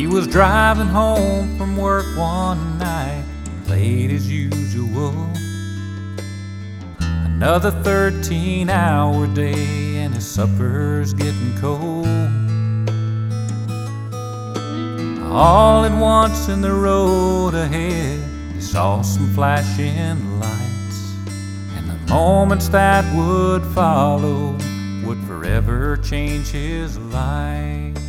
was driving home from work one night, late as usual. Another 13-hour day and his supper's getting cold. All at once in the road ahead, he saw some flashing lights, and the moments that would follow would forever change his life.